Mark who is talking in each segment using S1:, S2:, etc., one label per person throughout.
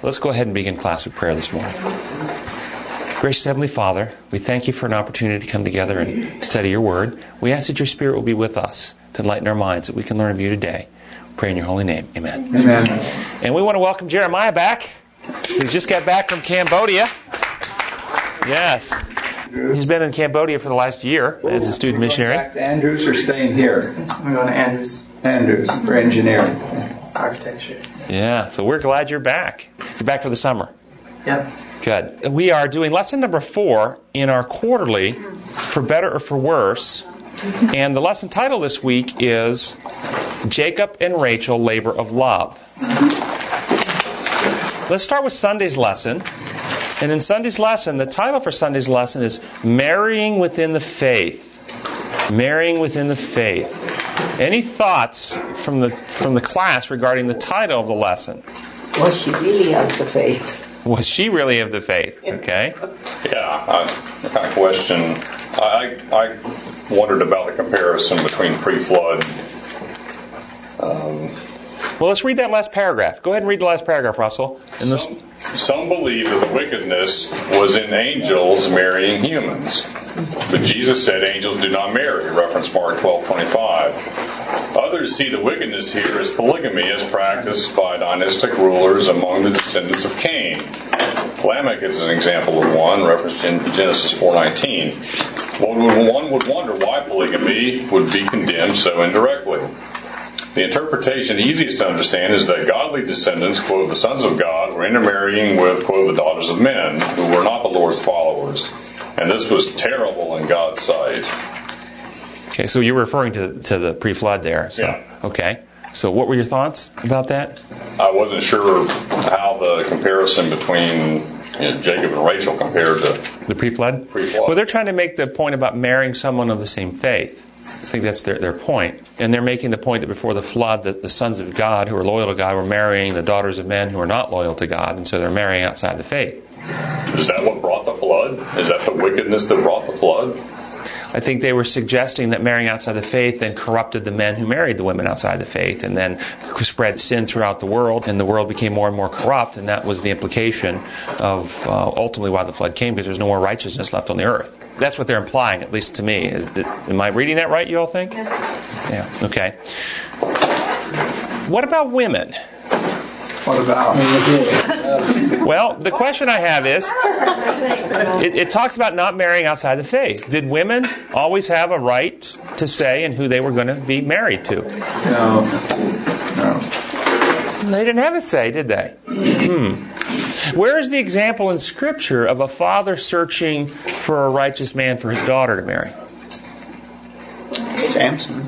S1: Let's go ahead and begin class with prayer this morning. Gracious Heavenly Father, we thank you for an opportunity to come together and study your word. We ask that your Spirit will be with us to enlighten our minds, that we can learn of you today. We pray in your holy name. Amen.
S2: Amen.
S1: And we want to welcome Jeremiah back. He just got back from Cambodia. Yes. He's been in Cambodia for the last year as a student missionary.
S2: Back to Andrews or staying here?
S3: I'm going to Andrews.
S2: Andrews for engineering.
S3: Architecture.
S1: Yeah, so we're glad you're back. You're back for the summer.
S3: Yep.
S1: Good. We are doing lesson number 4 in our quarterly, For Better or For Worse. And the lesson title this week is Jacob and Rachel, Labor of Love. Let's start with Sunday's lesson. And in Sunday's lesson, the title for Sunday's lesson is Marrying Within the Faith. Marrying Within the Faith. Any thoughts from the class regarding the title of the lesson?
S4: Was she really of the faith?
S1: Was she really of the faith? Okay.
S5: Yeah, the kind of question. I wondered about the comparison between pre-flood.
S1: Well, let's read that last paragraph. Go ahead and read the last paragraph, Russell.
S5: Some believe that the wickedness was in angels marrying humans. But Jesus said angels do not marry, reference Mark 12:25. Others see the wickedness here as polygamy as practiced by dynastic rulers among the descendants of Cain. Lamech is an example of one, referenced in Genesis 4:19. One would wonder why polygamy would be condemned so indirectly. The interpretation easiest to understand is that godly descendants, quote, the sons of God, were intermarrying with, quote, the daughters of men, who were not the Lord's followers. And this was terrible in God's sight.
S1: Okay, so you're referring to the pre-flood there. So,
S5: yeah.
S1: Okay. So what were your thoughts about that?
S5: I wasn't sure how the comparison between Jacob and Rachel compared to
S1: the pre-flood?
S5: Pre-flood.
S1: Well, they're trying to make the point about marrying someone of the same faith. I think that's their point. And they're making the point that before the flood, that the sons of God who are loyal to God were marrying the daughters of men who are not loyal to God, and so they're marrying outside the faith.
S5: Is that what brought the flood? Is that the wickedness that brought the flood?
S1: I think they were suggesting that marrying outside the faith then corrupted the men who married the women outside the faith, and then spread sin throughout the world, and the world became more and more corrupt, and that was the implication of ultimately why the flood came, because there's no more righteousness left on the earth. That's what they're implying, at least to me. Am I reading that right, you all think? Yeah. Okay. What about women?
S2: What about?
S1: Well, the question I have is, it talks about not marrying outside the faith. Did women always have a right to say in who they were going to be married to?
S2: No.
S1: They didn't have a say, did they? Where is the example in Scripture of a father searching for a righteous man for his daughter to marry?
S6: Samson.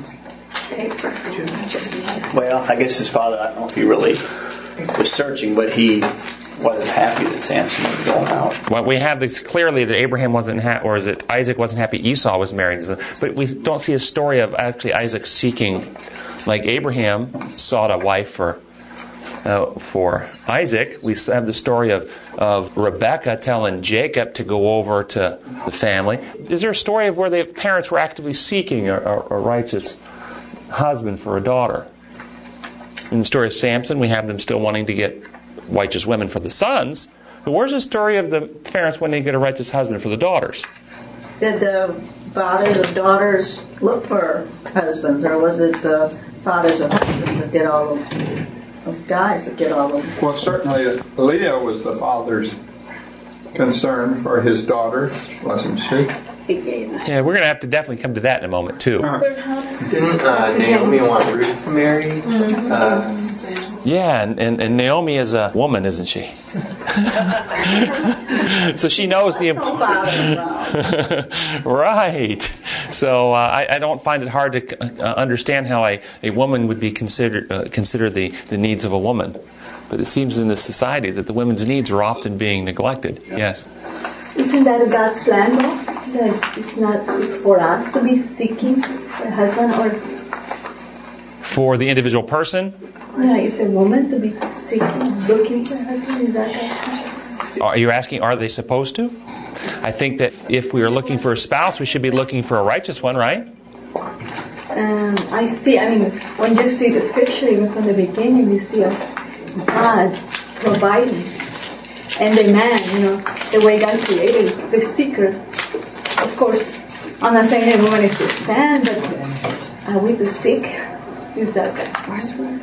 S6: Well, I guess his father, I don't know if he really was searching, but he wasn't happy that Samson was going out.
S1: Well, we have this clearly that Abraham wasn't happy, or is it Isaac wasn't happy Esau was married. But we don't see a story of actually Isaac seeking, like Abraham sought a wife for Isaac. We have the story of Rebekah telling Jacob to go over to the family. Is there a story of where the parents were actively seeking a righteous husband for a daughter? In the story of Samson, we have them still wanting to get righteous women for the sons. But where's the story of the parents wanting to get a righteous husband for the daughters?
S4: Did the fathers of daughters look for husbands, or was it the fathers of husbands that did all of guys that did all of them?
S2: Well, certainly Leah was the father's concern for his daughter, wasn't she?
S1: Yeah, we're going to have to definitely come to that in a moment, too.
S3: Didn't Naomi want Ruth married?
S1: Yeah, and Naomi is a woman, isn't she? So she knows the importance. Right. So I don't find it hard to understand how a woman would be consider the needs of a woman. But it seems in this society that the women's needs are often being neglected. Yes.
S7: Isn't that God's plan, though? That it's for us to be seeking for a husband, or
S1: for the individual person?
S7: Yeah, it's a woman to be seeking, looking for a husband. Is that?
S1: Are you asking, are they supposed to? I think that if we are looking for a spouse, we should be looking for a righteous one, right?
S7: I see. I mean, when you see the scripture, even from the beginning, you see God providing And the man, the way God created, the seeker. Of course, I'm not saying everyone is to stand, but are we to seek? Is that the first word?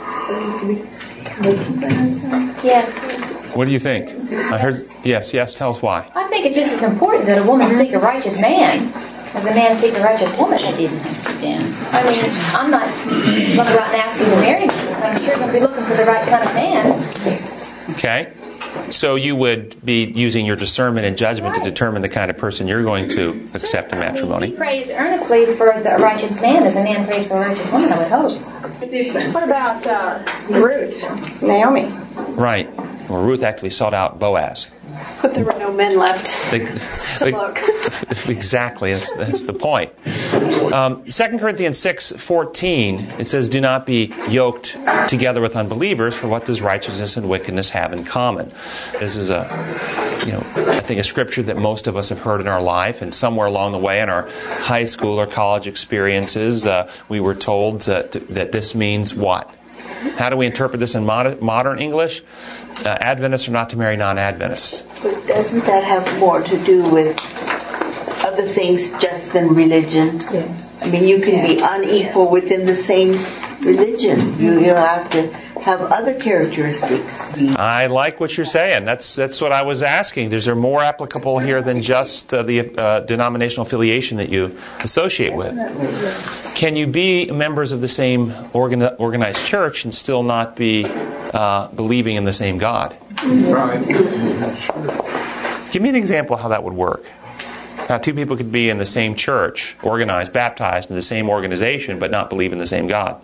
S8: Yes.
S1: What do you think? I heard. Yes. Tell us why.
S8: I think it's just as important that a woman seek a righteous man as a man seek a righteous woman. I didn't have you down. I mean, I'm not going to go out and ask you to marry me. I'm sure going to be looking for the right kind of man.
S1: Okay. So you would be using your discernment and judgment to determine the kind of person you're going to accept in matrimony.
S8: He prays earnestly for the righteous man as a man prays for a righteous woman, I would hope.
S9: What about Ruth, Naomi?
S1: Right. Well, Ruth actually sought out Boaz.
S9: But there were no men left to look.
S1: Exactly. That's the point. 2 Corinthians 6:14, it says, "Do not be yoked together with unbelievers, for what does righteousness and wickedness have in common?" This is I think a scripture that most of us have heard in our life, and somewhere along the way in our high school or college experiences, we were told that this means what? How do we interpret this in modern English? Adventists are not to marry non-Adventists.
S10: But doesn't that have more to do with other things just than religion? Yes. I mean, you can be unequal within the same religion. You'll have to have other characteristics.
S1: I like what you're saying. That's what I was asking. Is there more applicable here than just the denominational affiliation that you associate with? Can you be members of the same organized church and still not be believing in the same God?
S2: Right.
S1: Give me an example of how that would work. How two people could be in the same church, organized, baptized in the same organization, but not believe in the same God.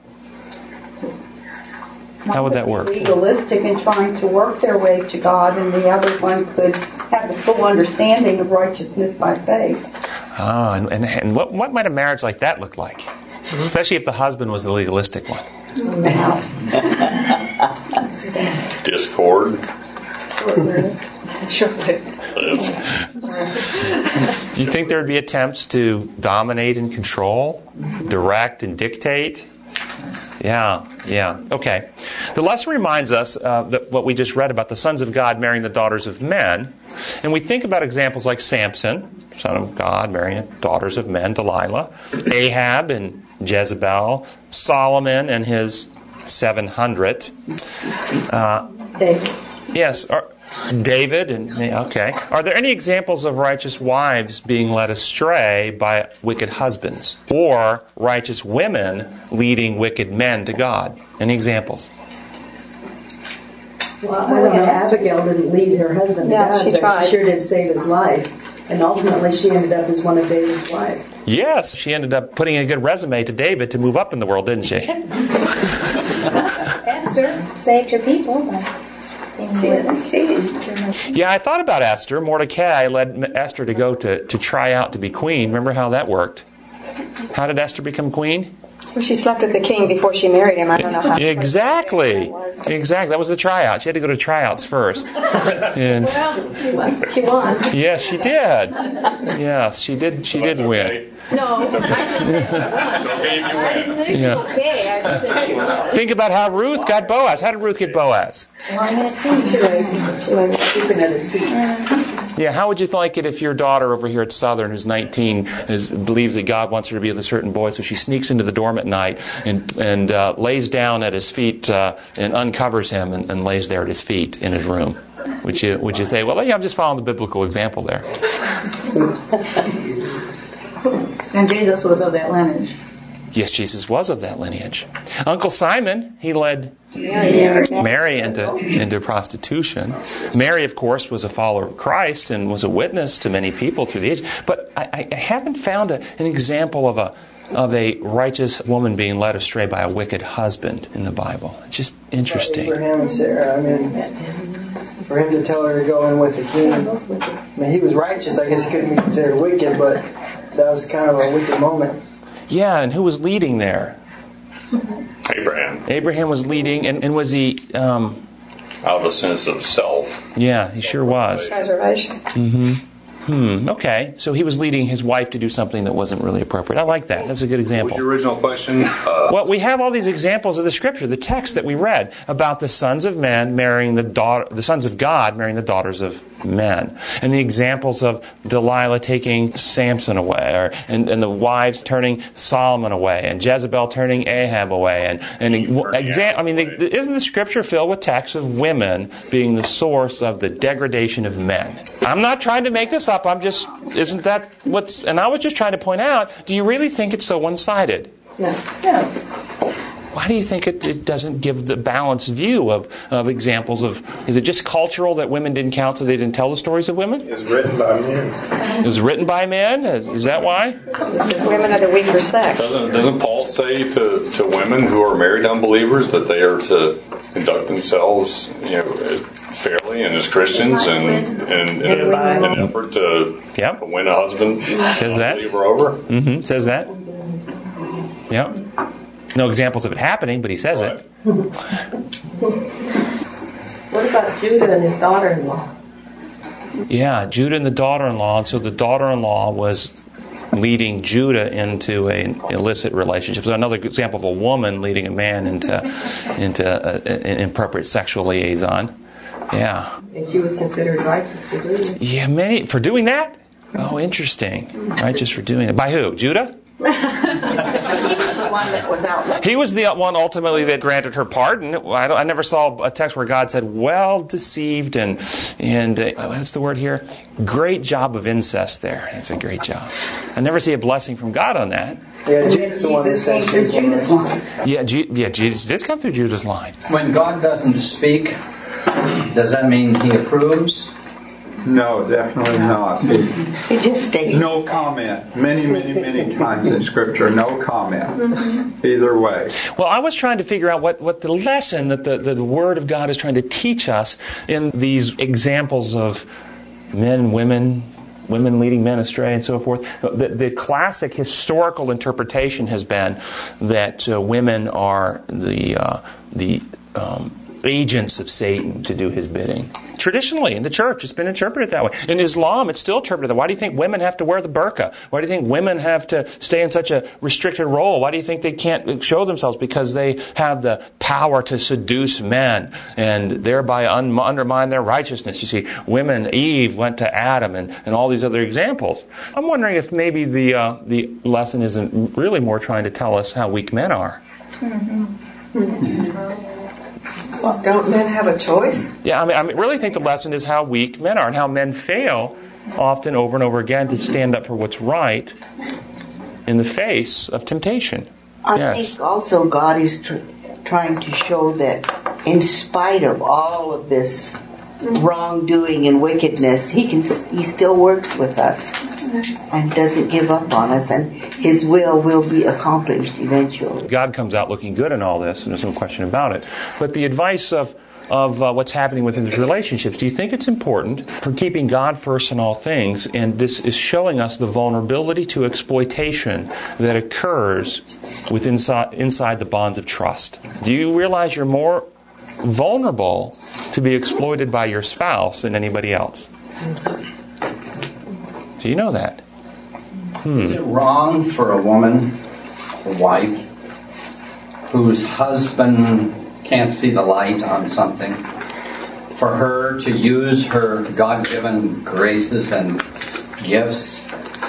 S1: How would that work?
S11: Legalistic in trying to work their way to God, and the other one could have a full understanding of righteousness by faith.
S1: And what might a marriage like that look like? Especially if the husband was the legalistic one.
S5: Discord.
S1: Do you think there would be attempts to dominate and control, direct and dictate? Yeah. Okay. The lesson reminds us that what we just read about the sons of God marrying the daughters of men. And we think about examples like Samson, son of God, marrying daughters of men, Delilah, Ahab and Jezebel, Solomon and his 700.
S11: David.
S1: Yes. David okay. Are there any examples of righteous wives being led astray by wicked husbands, or righteous women leading wicked men to God? Any examples?
S12: Well, I don't know. Abigail didn't lead her husband to God, but she sure did save his life, and ultimately she ended up as one of David's wives.
S1: Yes, she ended up putting a good resume to David to move up in the world, didn't she?
S8: Esther saved her people.
S1: Yeah, I thought about Esther. Mordecai led Esther to go to try out to be queen. Remember how that worked? How did Esther become queen?
S9: Well, she slept with the king before she married him. I don't know how.
S1: Exactly. That was the tryout. She had to go to tryouts first. And,
S7: Well, she won.
S1: yes, she did. Yes, she did. She did win.
S7: No, I just said she won.
S1: Yeah. Think about how Ruth got Boaz. How did Ruth get Boaz? Yeah, how would you like it if your daughter over here at Southern, who's 19, believes that God wants her to be with a certain boy, so she sneaks into the dorm at night and lays down at his feet and uncovers him and lays there at his feet in his room? Would you say, well, yeah, I'm just following the biblical example there?
S4: And Jesus was of that lineage.
S1: Yes, Jesus was of that lineage. Uncle Simon, he led Mary into prostitution. Mary, of course, was a follower of Christ and was a witness to many people through the age. But I haven't found an example of a righteous woman being led astray by a wicked husband in the Bible. It's just interesting.
S13: Abraham and Sarah, for him to tell her to go in with the king, he was righteous. I guess he couldn't be considered wicked, but that was kind of a wicked moment.
S1: Yeah, and who was leading there?
S5: Abraham.
S1: Abraham was leading, and was he...
S5: out of the sense of self.
S1: Yeah, he sure was.
S9: Preservation.
S1: Mm-hmm. Okay. So he was leading his wife to do something that wasn't really appropriate. I like that. That's a good example.
S5: What was your original question?
S1: Well, we have all these examples of the Scripture, the text that we read about the sons of men marrying the sons of God marrying the daughters of men, and the examples of Delilah taking Samson away, and the wives turning Solomon away, and Jezebel turning Ahab away, isn't the Scripture filled with texts of women being the source of the degradation of men? I'm not trying to make this up. Isn't that what's? And I was just trying to point out. Do you really think it's so one-sided?
S12: No.
S1: Why do you think it doesn't give the balanced view of examples of... Is it just cultural that women didn't count, so they didn't tell the stories of women?
S2: It was written by men.
S1: It was written by men? Is that why?
S9: Women are the weaker sex.
S5: Doesn't Paul say to women who are married unbelievers that they are to conduct themselves, fairly and as Christians and in an effort to win a husband?
S1: Says that.
S5: Unbeliever over?
S1: Mm-hmm. Says that. Yep. No examples of it happening, but he says it.
S14: What about Judah and his daughter-in-law?
S1: Yeah, Judah and the daughter-in-law. And so the daughter-in-law was leading Judah into an illicit relationship. So another example of a woman leading a man into an inappropriate sexual liaison. Yeah.
S14: And she was considered righteous for doing it.
S1: Yeah, for doing that? Oh, interesting. Righteous for doing it. By who? Judah?
S10: That was outlawed.
S1: He was the one ultimately that granted her pardon. I never saw a text where God said, "Well deceived," and what's the word here? Great job of incest there. That's a great job. I never see a blessing from God on that.
S13: Yeah, Jesus the one that said
S14: Judah's line.
S1: Yeah, Jesus did come through Judah's line.
S15: When God doesn't speak, does that mean He approves?
S2: No, definitely not.
S10: He just stated.
S2: No comment. Many times in Scripture, no comment. Either way.
S1: Well, I was trying to figure out what the lesson that the Word of God is trying to teach us in these examples of men and women leading men astray and so forth. The classic historical interpretation has been that women are the agents of Satan to do his bidding. Traditionally, in the church, it's been interpreted that way. In Islam, it's still interpreted that way. Why do you think women have to wear the burqa? Why do you think women have to stay in such a restricted role? Why do you think they can't show themselves? Because they have the power to seduce men and thereby undermine their righteousness. You see, Eve went to Adam and all these other examples. I'm wondering if maybe the lesson isn't really more trying to tell us how weak men are.
S12: Well, don't men have a choice?
S1: Yeah, I really think the lesson is how weak men are and how men fail often over and over again to stand up for what's right in the face of temptation.
S10: I think also God is trying to show that in spite of all of this wrongdoing and wickedness, He still works with us and doesn't give up on us, and His will be accomplished eventually.
S1: God comes out looking good in all this, and there's no question about it. But the advice of what's happening within his relationships, do you think it's important for keeping God first in all things? And this is showing us the vulnerability to exploitation that occurs inside the bonds of trust. Do you realize you're more vulnerable to be exploited by your spouse than anybody else? Do you know that?
S15: Is it wrong for a woman, a wife, whose husband can't see the light on something, for her to use her God-given graces and gifts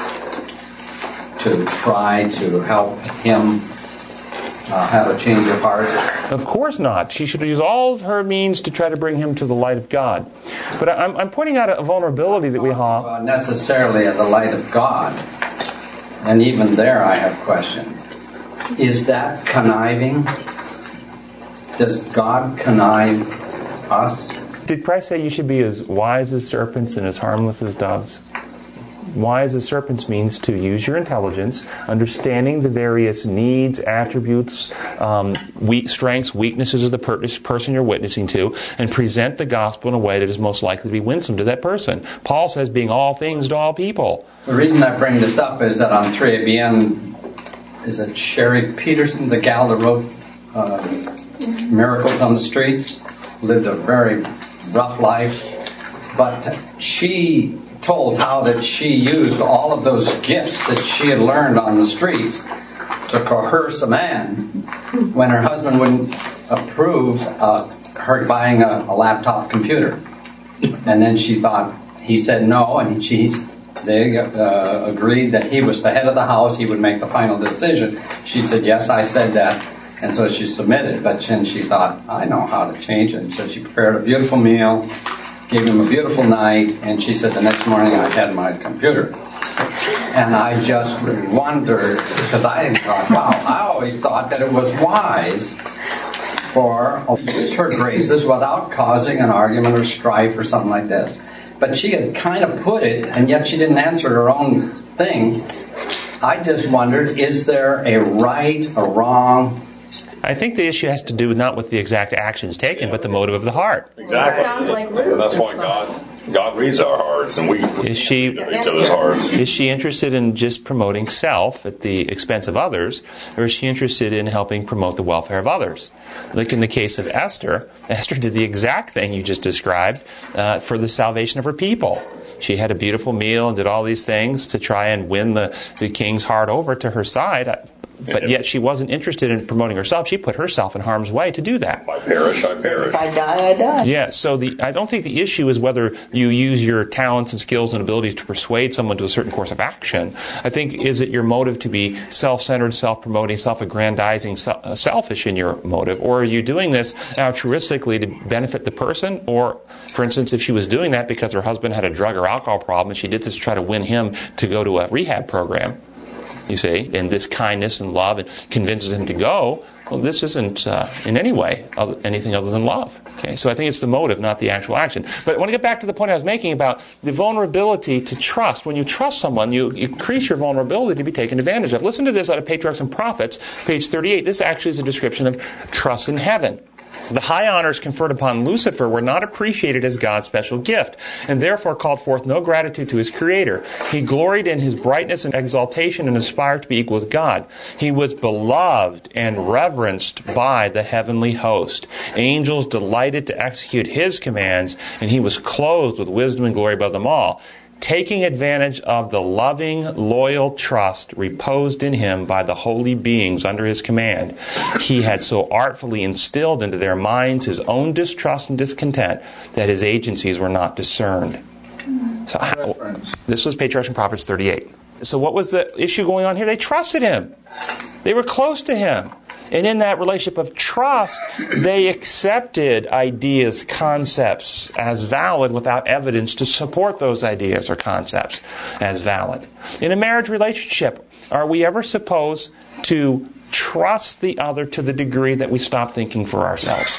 S15: to try to help him have a change of heart?
S1: Of course not. She should use all of her means to try to bring him to the light of God. But I'm pointing out a vulnerability that we have.
S15: Not necessarily at the light of God. And even there I have questions. Is that conniving? Does God connive us?
S1: Did Christ say you should be as wise as serpents and as harmless as doves? Wise as serpents means to use your intelligence, understanding the various needs, attributes, strengths, weaknesses of the person you're witnessing to, and present the gospel in a way that is most likely to be winsome to that person. Paul says being all things to all people.
S15: The reason I bring this up is that on 3ABN, is it Sherry Peterson, the gal that wrote Miracles on the Streets, lived a very rough life, but she told how that she used all of those gifts that she had learned on the streets to coerce a man when her husband wouldn't approve her buying a laptop computer. And then she thought, he said no, and they agreed that he was the head of the house, he would make the final decision. She said, yes, I said that. And so she submitted, but then she thought, I know how to change it. And so she prepared a beautiful meal, gave him a beautiful night, and she said the next morning I had my computer. And I just wondered, because I thought, wow, I always thought that it was wise for use her graces without causing an argument or strife or something like this. But she had kind of put it, and yet she didn't answer her own thing. I just wondered, is there a right or wrong?
S1: I think the issue has to do not with the exact actions taken, but the motive of the heart.
S5: Exactly.
S8: Sounds like Ruth.
S5: And that's why God reads our hearts, and we read each other's hearts.
S1: Is she interested in just promoting self at the expense of others, or is she interested in helping promote the welfare of others? Like in the case of Esther, Esther did the exact thing you just described for the salvation of her people. She had a beautiful meal and did all these things to try and win the king's heart over to her side. But yet she wasn't interested in promoting herself. She put herself in harm's way to do that.
S5: If I perish, I perish.
S10: If I die, I die.
S1: Yeah, so I don't think the issue is whether you use your talents and skills and abilities to persuade someone to a certain course of action. I think, is it your motive to be self-centered, self-promoting, self-aggrandizing, selfish in your motive? Or are you doing this altruistically to benefit the person? Or, for instance, if she was doing that because her husband had a drug or alcohol problem and she did this to try to win him to go to a rehab program, you see, and this kindness and love and convinces him to go, well, this isn't in any way anything other than love. Okay, so I think it's the motive, not the actual action. But I want to get back to the point I was making about the vulnerability to trust. When you trust someone, you increase your vulnerability to be taken advantage of. Listen to this out of Patriarchs and Prophets, page 38. This actually is a description of trust in heaven. The high honors conferred upon Lucifer were not appreciated as God's special gift, and therefore called forth no gratitude to his Creator. He gloried in his brightness and exaltation and aspired to be equal with God. He was beloved and reverenced by the heavenly host. Angels delighted to execute his commands, and he was clothed with wisdom and glory above them all, taking advantage of the loving, loyal trust reposed in him by the holy beings under his command. He had so artfully instilled into their minds his own distrust and discontent that his agencies were not discerned. So this was Patriarchs and Prophets 38. So what was the issue going on here? They trusted him. They were close to him. And in that relationship of trust, they accepted ideas, concepts as valid without evidence to support those ideas or concepts as valid. In a marriage relationship, are we ever supposed to trust the other to the degree that we stop thinking for ourselves?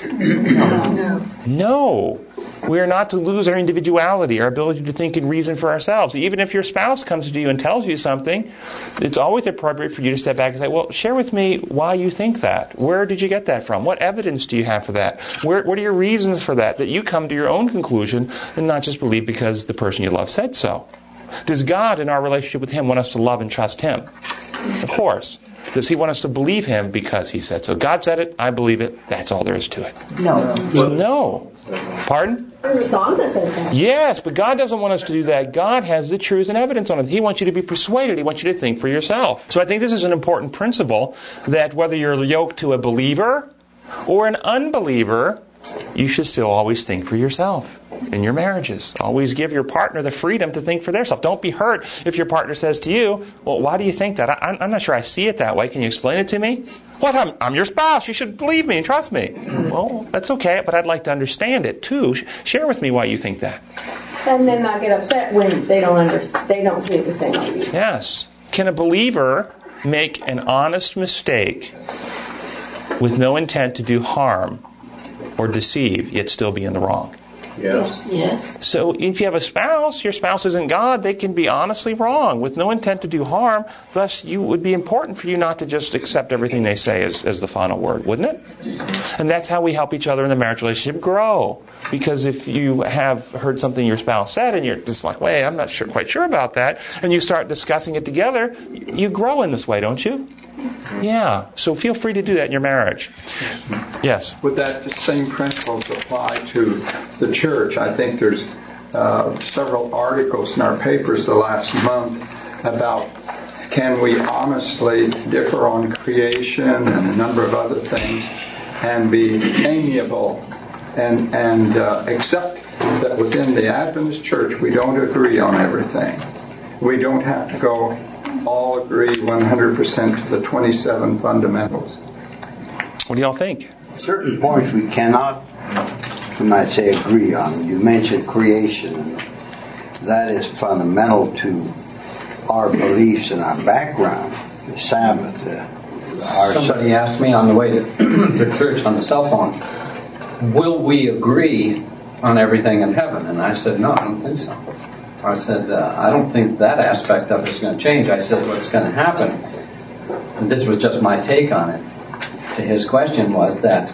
S1: No. We are not to lose our individuality, our ability to think and reason for ourselves. Even if your spouse comes to you and tells you something, it's always appropriate for you to step back and say, well, share with me why you think that. Where did you get that from? What evidence do you have for that? What are your reasons for that? That you come to your own conclusion and not just believe because the person you love said so. Does God, in our relationship with Him, want us to love and trust Him? Of course. Does He want us to believe Him because He said so? God said it, I believe it, that's all there is to it. No. Pardon?
S9: There's a song that says that.
S1: Yes, but God doesn't want us to do that. God has the truth and evidence on it. He wants you to be persuaded. He wants you to think for yourself. So I think this is an important principle, that whether you're yoked to a believer or an unbeliever, you should still always think for yourself in your marriages. Always give your partner the freedom to think for themselves. Don't be hurt if your partner says to you, well, why do you think that? I'm not sure I see it that way. Can you explain it to me? What? I'm your spouse. You should believe me and trust me. Well, that's okay, but I'd like to understand it too. Share with me why you think that.
S9: And then not get upset when they don't see it the same way.
S1: Yes. Can a believer make an honest mistake with no intent to do harm or deceive, yet still be in the wrong?
S10: Yes.
S1: So if you have a spouse, your spouse isn't God, they can be honestly wrong with no intent to do harm. Thus, it would be important for you not to just accept everything they say as the final word, wouldn't it? And that's how we help each other in the marriage relationship grow. Because if you have heard something your spouse said and you're just like, wait, I'm not quite sure about that, and you start discussing it together, you grow in this way, don't you? Yeah. So feel free to do that in your marriage. Yes?
S2: Would that same principles apply to the church? I think there's several articles in our papers the last month about can we honestly differ on creation and a number of other things and be amiable and accept that within the Adventist Church we don't agree on everything. We don't have to go all agree 100% to the 27 fundamentals.
S1: What do y'all think?
S16: Certain points we cannot, you might say, agree on. You mentioned creation. That is fundamental to our beliefs and our background. The Sabbath.
S15: Somebody asked me on the way to church on the cell phone, will we agree on everything in heaven? And I said, no, I don't think so. I said, I don't think that aspect of it is going to change. I said, what's going to happen, and this was just my take on it, to his question was that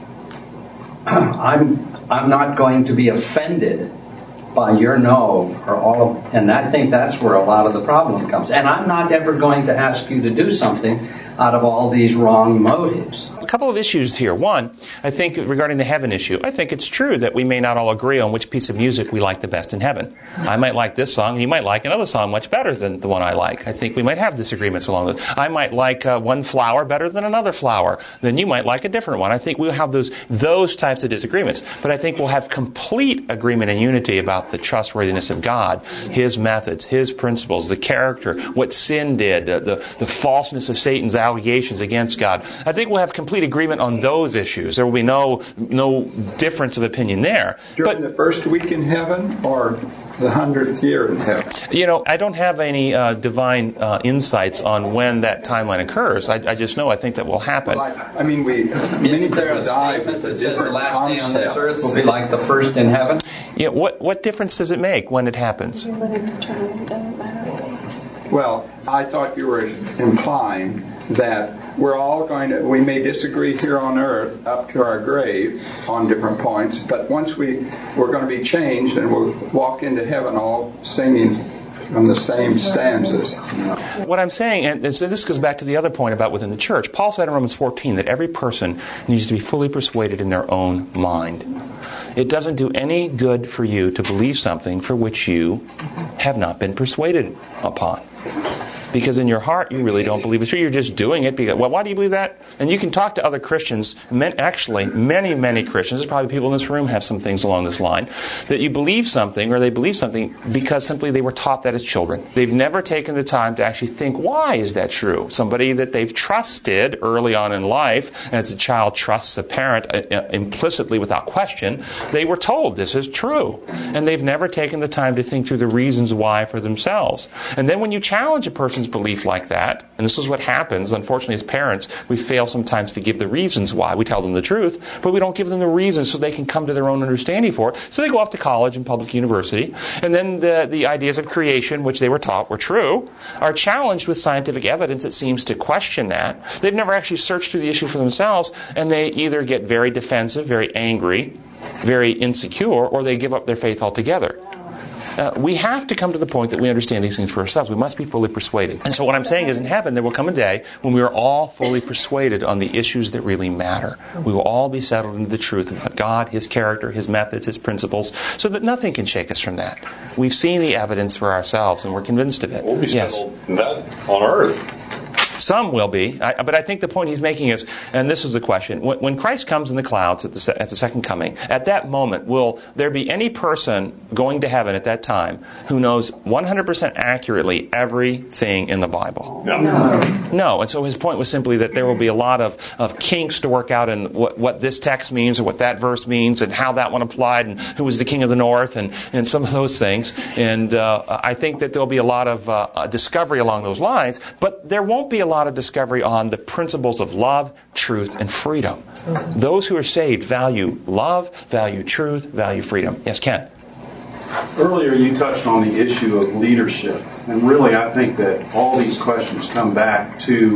S15: I'm not going to be offended by your no or all of, and I think that's where a lot of the problem comes. And I'm not ever going to ask you to do something out of all these wrong motives.
S1: A couple of issues here. One, I think regarding the heaven issue, I think it's true that we may not all agree on which piece of music we like the best in heaven. I might like this song, and you might like another song much better than the one I like. I think we might have disagreements along those. I might like one flower better than another flower. Then you might like a different one. I think we'll have those types of disagreements. But I think we'll have complete agreement and unity about the trustworthiness of God, His methods, His principles, the character, what sin did, the falseness of Satan's allegations against God. I think we'll have complete agreement on those issues. There will be no difference of opinion there.
S2: During the first week in heaven or the 100th year in heaven?
S1: You know, I don't have any divine insights on when that timeline occurs. I just know I think that will happen.
S2: Well, I mean, many people die with a
S15: says the
S2: different
S15: last day on this
S2: concept.
S15: earth will be like the first in heaven?
S1: Yeah, what difference does it make when it happens?
S2: Well, I thought you were implying that we may disagree here on earth up to our grave on different points, but once we're going to be changed and we'll walk into heaven all singing from the same stanzas.
S1: What I'm saying, and this goes back to the other point about within the church, Paul said in Romans 14 that every person needs to be fully persuaded in their own mind. It doesn't do any good for you to believe something for which you have not been persuaded upon. Because in your heart, you really don't believe it's true. You're just doing it because, well, why do you believe that? And you can talk to other Christians, many Christians, there's probably people in this room have some things along this line, that you believe something or they believe something because simply they were taught that as children. They've never taken the time to actually think, why is that true? Somebody that they've trusted early on in life, and as a child trusts a parent implicitly without question, they were told this is true. And they've never taken the time to think through the reasons why for themselves. And then when you challenge a person's belief like that, and this is what happens, unfortunately as parents, we fail sometimes to give the reasons why. We tell them the truth, but we don't give them the reasons so they can come to their own understanding for it. So they go off to college and public university, and then the ideas of creation, which they were taught were true, are challenged with scientific evidence that seems to question that. They've never actually searched through the issue for themselves, and they either get very defensive, very angry, very insecure, or they give up their faith altogether. We have to come to the point that we understand these things for ourselves. We must be fully persuaded. And so what I'm saying is in heaven there will come a day when we are all fully persuaded on the issues that really matter. We will all be settled into the truth about God, His character, His methods, His principles, so that nothing can shake us from that. We've seen the evidence for ourselves and we're convinced of it.
S5: We'll be settled in that on earth.
S1: Some will be, but I think the point he's making is, and this is the question, when Christ comes in the clouds at the second coming, at that moment, will there be any person going to heaven at that time who knows 100% accurately everything in the Bible? No. And so his point was simply that there will be a lot of kinks to work out in what this text means or what that verse means and how that one applied and who was the king of the north and some of those things. And I think that there'll be a lot of discovery along those lines, but there won't be a lot of discovery on the principles of love, truth, and freedom. Those who are saved value love, value truth, value freedom. Yes, Ken?
S17: Earlier you touched on the issue of leadership. And really I think that all these questions come back to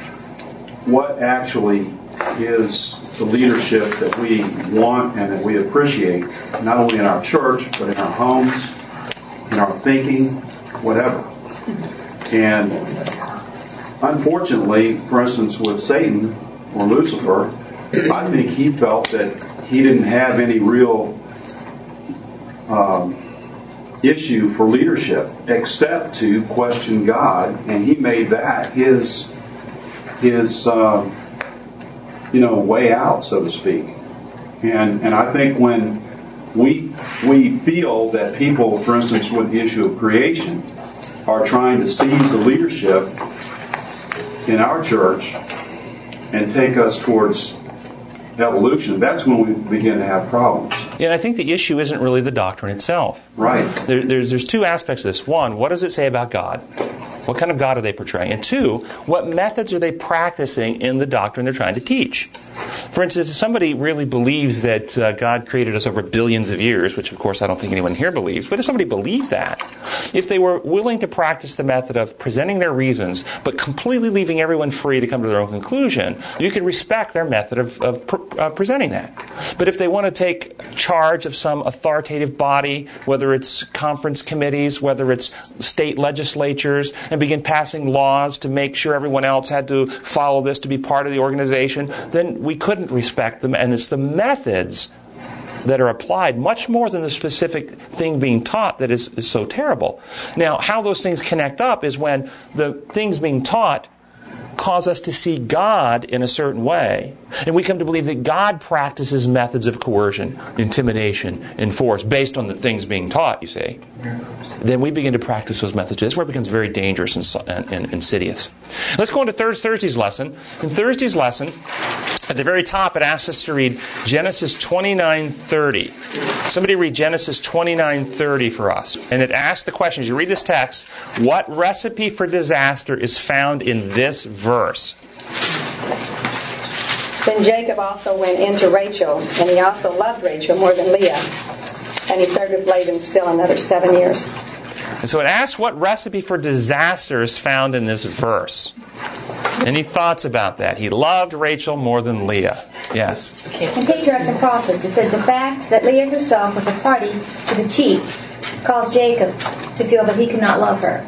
S17: what actually is the leadership that we want and that we appreciate, not only in our church, but in our homes, in our thinking, whatever. And unfortunately, for instance, with Satan or Lucifer, I think he felt that he didn't have any real issue for leadership except to question God, and he made that his way out, so to speak. And I think when we feel that people, for instance, with the issue of creation, are trying to seize the leadership in our church and take us towards evolution, that's when we begin to have problems.
S1: And I think the issue isn't really the doctrine itself.
S17: Right.
S1: There's two aspects of this. One, what does it say about God? What kind of God are they portraying? And two, what methods are they practicing in the doctrine they're trying to teach? For instance, if somebody really believes that God created us over billions of years, which of course I don't think anyone here believes, but if somebody believed that, if they were willing to practice the method of presenting their reasons, but completely leaving everyone free to come to their own conclusion, you could respect their method of presenting that. But if they want to take charge of some authoritative body, whether it's conference committees, whether it's state legislatures, and begin passing laws to make sure everyone else had to follow this to be part of the organization, then we couldn't respect them. And it's the methods that are applied much more than the specific thing being taught that is so terrible. Now, how those things connect up is when the things being taught cause us to see God in a certain way, and we come to believe that God practices methods of coercion, intimidation, and force based on the things being taught, you see. Then we begin to practice those methods. This is where it becomes very dangerous and insidious. Let's go into Thursday's lesson. In Thursday's lesson, at the very top, it asks us to read Genesis 29:30. Somebody read Genesis 29:30 for us. And it asks the question, as you read this text, what recipe for disaster is found in this verse?
S11: Then Jacob also went into Rachel, and he also loved Rachel more than Leah. And he served with Laban still another 7 years.
S1: And so it asks what recipe for disaster is found in this verse. Any thoughts about that? He loved Rachel more than Leah. Yes.
S8: In Patriarchs and Prophets, it said the fact that Leah herself was a party to the cheat caused Jacob to feel that he could not love her.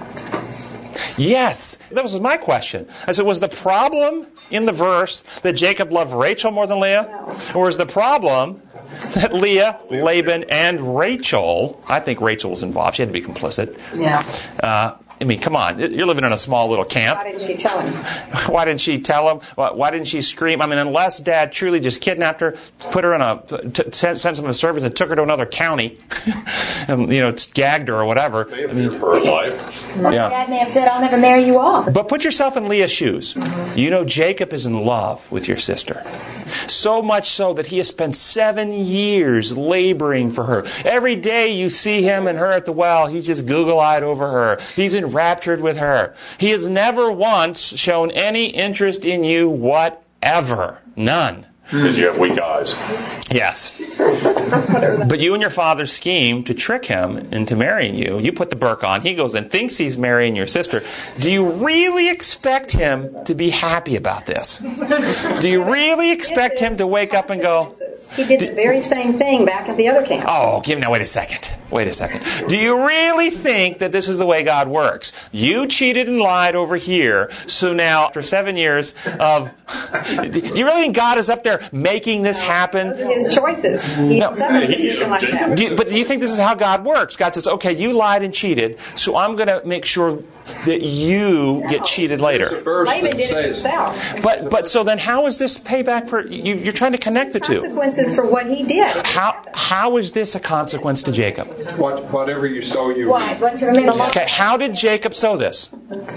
S1: Yes, that was my question. I said, was the problem in the verse that Jacob loved Rachel more than Leah? No. Or is the problem that Leah, Laban, and Rachel, I think Rachel was involved, she had to be complicit.
S11: Yeah.
S1: I mean, come on, you're living in a small little camp.
S11: Why didn't she tell him?
S1: Why didn't she tell him? Why didn't she scream? I mean, unless Dad truly just kidnapped her, put her in sent some of the servants and took her to another county, and, gagged her or whatever.
S5: They feared for her life.
S1: Yeah.
S8: Dad may have said, I'll never marry you off.
S1: But put yourself in Leah's shoes. Jacob is in love with your sister. So much so that he has spent 7 years laboring for her. Every day you see him and her at the well, he's just Google-eyed over her. He's enraptured with her. He has never once shown any interest in you whatever. None.
S5: Because you have weak eyes.
S1: Yes. But you and your father scheme to trick him into marrying you. You put the burqa on. He goes and thinks he's marrying your sister. Do you really expect him to be happy about this? Do you really expect him to wake up and go...
S11: He did the very same thing back at the other camp.
S1: Oh, wait a second. Do you really think that this is the way God works? You cheated and lied over here, so now after 7 years of... Do you really think God is up there making this happen?
S11: Those are his choices.
S1: But do you think this is how God works? God says, okay, you lied and cheated, so I'm going to make sure that you get cheated later.
S11: Laban did it himself.
S1: But so then how is this payback for... You're trying to connect the two.
S11: Consequences for what he did.
S1: How is this a consequence to Jacob?
S2: Whatever you sow, you reap.
S1: Okay, how did Jacob sow this?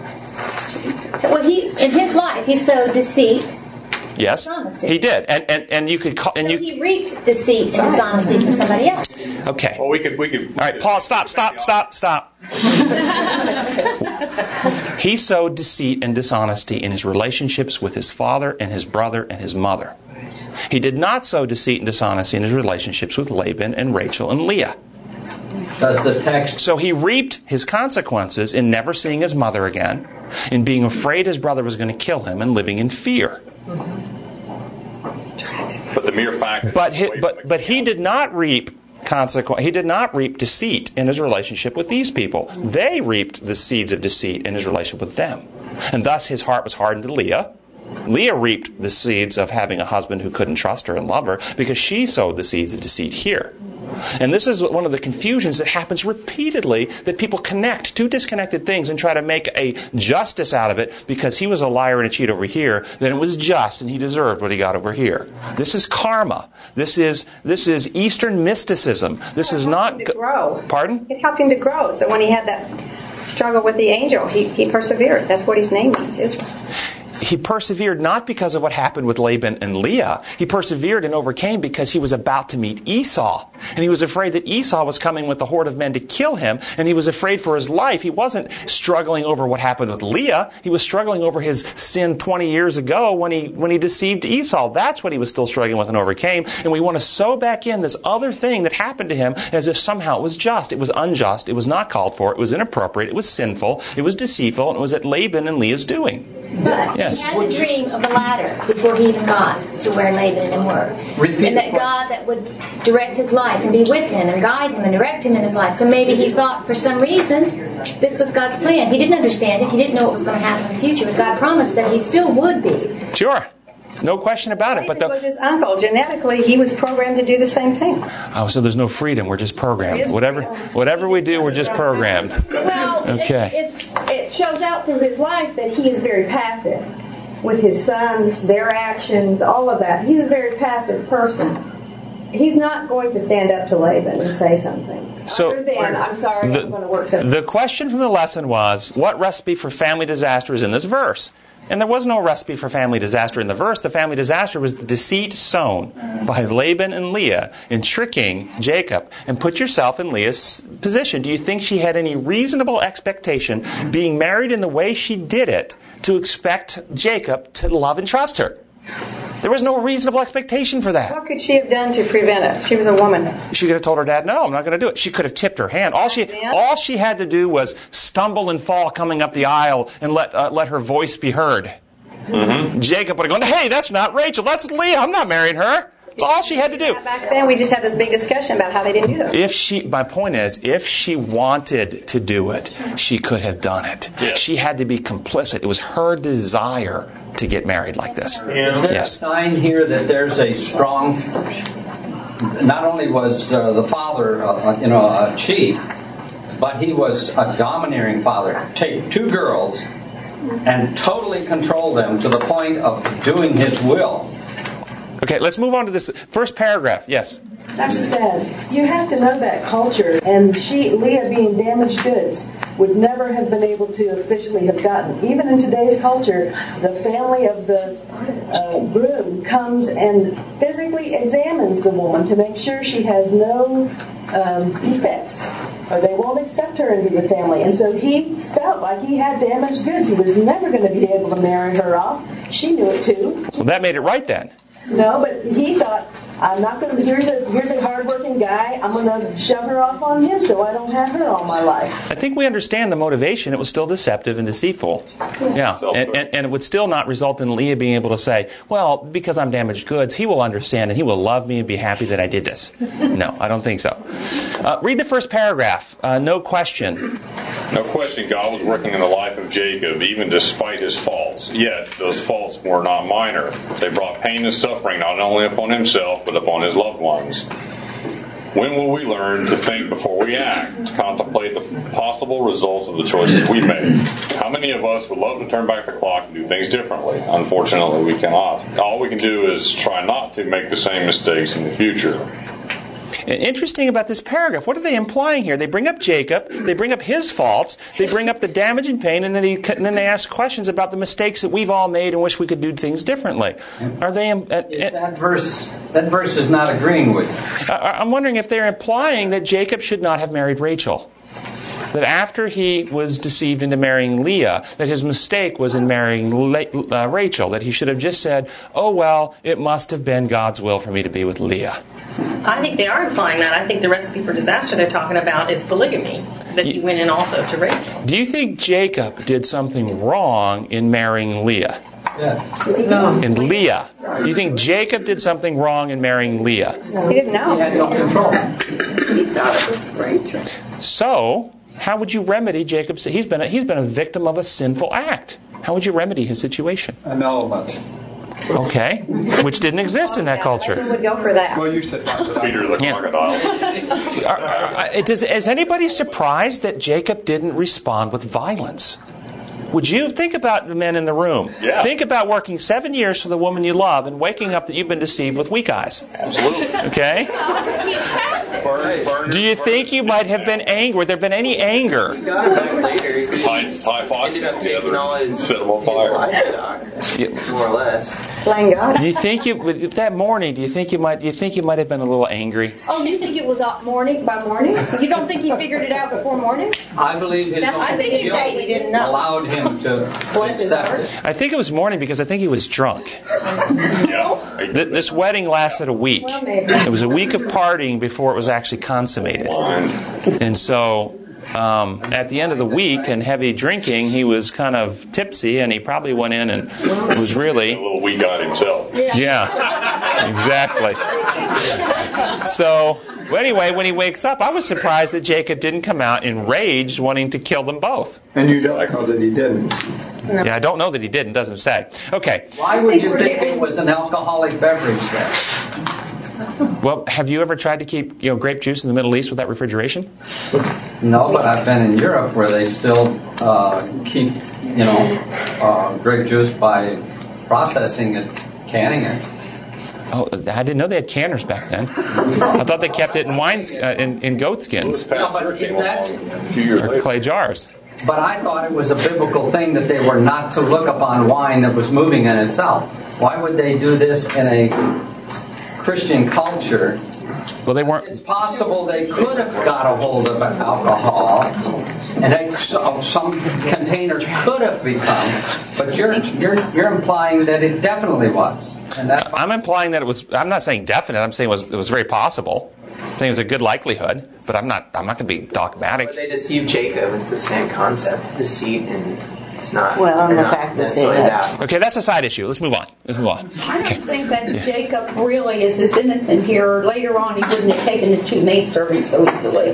S8: Well, in his life, he sowed deceit.
S1: Yes,
S8: dishonesty.
S1: He did, and you could call. And
S8: so he reaped deceit and dishonesty from somebody else.
S1: Okay.
S5: Well, we could.
S1: All right, Paul, stop. He sowed deceit and dishonesty in his relationships with his father and his brother and his mother. He did not sow deceit and dishonesty in his relationships with Laban and Rachel and Leah.
S15: Does the text...
S1: So he reaped his consequences in never seeing his mother again, in being afraid his brother was going to kill him, and living in fear.
S5: But the mere fact...
S1: But he did not reap he did not reap deceit in his relationship with these people. They reaped the seeds of deceit in his relationship with them. And thus his heart was hardened to Leah. Leah reaped the seeds of having a husband who couldn't trust her and love her because she sowed the seeds of deceit here. And this is one of the confusions that happens repeatedly, that people connect two disconnected things and try to make a justice out of it. Because he was a liar and a cheat over here, then it was just and he deserved what he got over here. This is karma. This is Eastern mysticism. This is not...
S11: to grow.
S1: Pardon?
S11: It helped him to grow. So when he had that struggle with the angel, he persevered. That's what his name means, Israel.
S1: He persevered not because of what happened with Laban and Leah. He persevered and overcame because he was about to meet Esau. And he was afraid that Esau was coming with a horde of men to kill him. And he was afraid for his life. He wasn't struggling over what happened with Leah. He was struggling over his sin 20 years ago when he deceived Esau. That's what he was still struggling with and overcame. And we want to sew back in this other thing that happened to him as if somehow it was just. It was unjust. It was not called for. It was inappropriate. It was sinful. It was deceitful. And it was at Laban and Leah's doing.
S8: But
S1: yes.
S8: He had the dream of the ladder before he even got to where Laban and him were. And that God that would direct his life and be with him and guide him and direct him in his life. So maybe he thought for some reason this was God's plan. He didn't understand it. He didn't know what was going to happen in the future. But God promised that he still would be.
S1: Sure. No question about it. But
S11: was his uncle. Genetically, he was programmed to do the same thing.
S1: Oh, so there's no freedom. We're just programmed. Whatever we do, we're just programmed.
S9: Well,
S1: okay.
S9: It shows out through his life that he is very passive with his sons, their actions, all of that. He's a very passive person. He's not going to stand up to Laban and say something.
S1: So,
S9: other than, I'm sorry, I'm going to work something.
S1: The question from the lesson was, what recipe for family disaster is in this verse? And there was no recipe for family disaster in the verse. The family disaster was the deceit sown by Laban and Leah in tricking Jacob. And put yourself in Leah's position. Do you think she had any reasonable expectation, being married in the way she did it, to expect Jacob to love and trust her? There was no reasonable expectation for that.
S11: What could she have done to prevent it? She was a woman.
S1: She could have told her dad, no, I'm not going to do it. She could have tipped her hand. All she had to do was stumble and fall coming up the aisle and let her voice be heard. Mm-hmm. Jacob would have gone, hey, that's not Rachel, that's Leah. I'm not marrying her. That's all she had to do.
S11: Back then, we just had this big discussion about how they didn't do this.
S1: My point is, if she wanted to do it, she could have done it. Yes. She had to be complicit. It was her desire to get married like this.
S15: Is there a sign here that there's a strong... Not only was the father, a chief, but he was a domineering father. Take two girls and totally control them to the point of doing his will.
S1: Okay, let's move on to this first paragraph. Yes?
S12: Dr. Stad, you have to know that culture, and Leah being damaged goods would never have been able to officially have gotten. Even in today's culture, the family of the groom comes and physically examines the woman to make sure she has no defects, or they won't accept her into the family. And so he felt like he had damaged goods. He was never going to be able to marry her off. She knew it too.
S1: Well, that made it right then.
S12: No, but he thought, I'm not going to, here's a hard-working guy, I'm going to shove her off on him so I don't have her all my life.
S1: I think we understand the motivation. It was still deceptive and deceitful. Yeah, and it would still not result in Leah being able to say, well, because I'm damaged goods, he will understand and he will love me and be happy that I did this. No, I don't think so. Read the first paragraph. No question.
S5: No question, God was working in the life of Jacob, even despite his faults. Yet, those faults were not minor. They brought pain and suffering not only upon himself, but upon his loved ones. When will we learn to think before we act, to contemplate the possible results of the choices we make? How many of us would love to turn back the clock and do things differently? Unfortunately, we cannot. All we can do is try not to make the same mistakes in the future.
S1: Interesting about this paragraph. What are they implying here? They bring up Jacob, they bring up his faults, they bring up the damage and pain, and then they ask questions about the mistakes that we've all made and wish we could do things differently. Are they?
S15: That verse is not agreeing with you.
S1: I'm wondering if they're implying that Jacob should not have married Rachel. That after he was deceived into marrying Leah, that his mistake was in marrying Rachel. That he should have just said, oh well, it must have been God's will for me to be with Leah.
S18: I think they are implying that. I think the recipe for disaster they're talking about is polygamy, that he went in also to Rachel.
S1: Do you think Jacob did something wrong in marrying Leah?
S15: Yeah.
S1: In Leah. Do you think Jacob did something wrong in marrying Leah?
S11: He didn't know.
S15: He had no control.
S4: He thought it was Rachel.
S1: So, how would you remedy Jacob's? He's been a victim of a sinful act. How would you remedy his situation?
S2: Annulment.
S1: Okay, which didn't exist in that
S11: I
S1: culture.
S11: would go for that.
S2: Well, you said
S5: Feeder the crocodiles.
S1: Is anybody surprised that Jacob didn't respond with violence? Would you think about the men in the room?
S5: Yeah.
S1: Think about working 7 years for the woman you love and waking up that you've been deceived with weak eyes.
S5: Absolutely.
S1: Okay? Do you think you might have been angry? Would there have been any anger?
S3: Later,
S5: Tie Fox
S3: ended up taking all his
S5: set them on fire.
S3: livestock, more or less.
S11: Blame God.
S1: Do you think that morning? Do you think you might have been a little angry?
S9: Oh, you think it was morning by morning? You don't think he figured it out before morning?
S15: I believe his
S9: I think he
S15: guilt
S9: didn't know.
S15: allowed him to accept it.
S1: I think it was morning because I think he was drunk. This wedding lasted a week. It was a week of partying before it was actually consummated. And so at the end of the week and heavy drinking, he was kind of tipsy, and he probably went in and was really
S5: A little weak eyed himself.
S1: Yeah, exactly. So, anyway, when he wakes up, I was surprised that Jacob didn't come out enraged, wanting to kill them both.
S2: And you don't know that he didn't.
S1: Yeah, I don't know that he didn't. Doesn't say. Okay.
S15: Why would you think it was an alcoholic beverage then?
S1: Well, have you ever tried to keep grape juice in the Middle East without refrigeration?
S15: No, but I've been in Europe where they still keep grape juice by processing it, canning it.
S1: Oh, I didn't know they had canners back then. I thought they kept it in in goat skins or clay jars.
S15: But I thought it was a biblical thing that they were not to look upon wine that was moving in itself. Why would they do this in a Christian culture?
S1: Well, they weren't.
S15: It's possible they could have got a hold of alcohol, and some container could have become. But you're implying that it definitely was. And
S1: I'm implying that it was. I'm not saying definite. I'm saying it was very possible. I think it was a good likelihood, but I'm not going to be dogmatic.
S3: But they deceived Jacob. It's the same concept. Deceit, and it's not.
S10: Well, and the
S3: not
S10: fact that
S3: necessarily
S10: they
S3: that.
S1: Okay, that's a side issue. Let's move on.
S9: I don't think that Jacob really is as innocent here. Later on, he wouldn't have taken the two maidservants so easily.